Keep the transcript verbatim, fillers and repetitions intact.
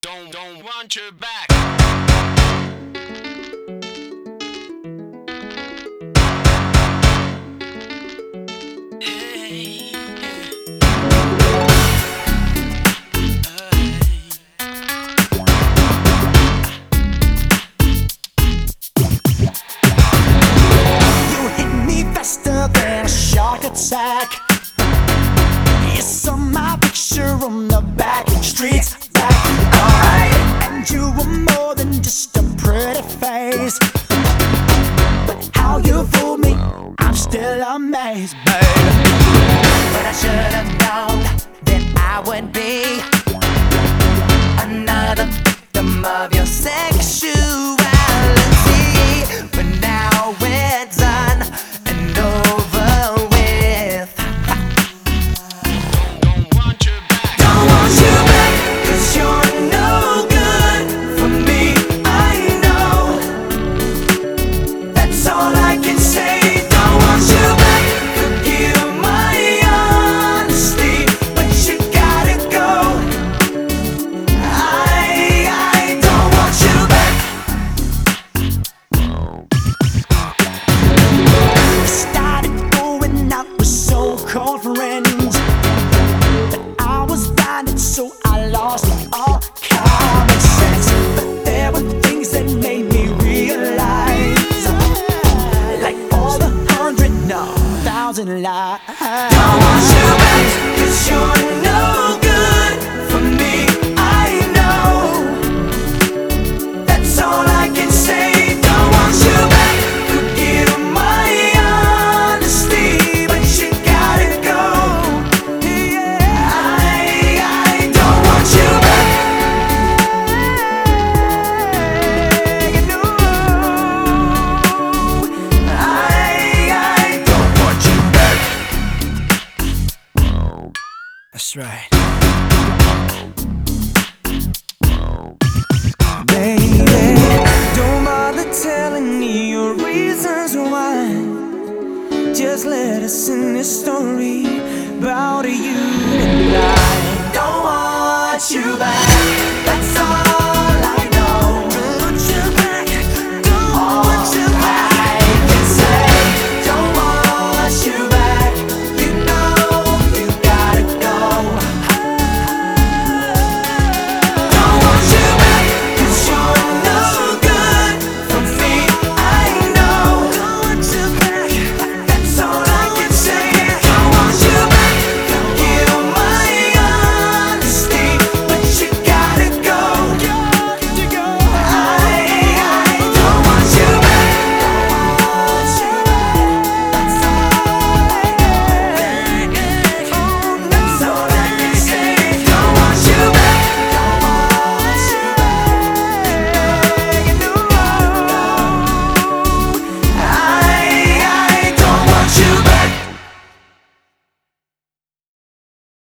Don't, don't want you back. You hit me faster than a shark attack. You saw my picture on the back streets back. Alright, and you were more than just a pretty face. But how you fooled me, I'm still amazed, babe. But I should have known that I would be another victim of your sexuality. But now we're done and over with. Don't want you back. Don't want you back, 'cause you're no good for me, I know. That's all I can say. Don't want you back, forgive my honesty, but you gotta go. I, I don't want you back. I started going out with so-called friends, but I was blinded, so I lost all common sense. But there were things that made me realize, like all the hundred, no, thousand lies. Don't want you back, 'cause you're no good for me, I know. That's all I can say. Don't want you back, forgive my honesty, but you gotta go. Yeah, I, I don't want you back. You know, I, I don't want you back. That's right. Baby, don't bother telling me your reasons why. Just let us in this story about you and I. Don't want you back, that's all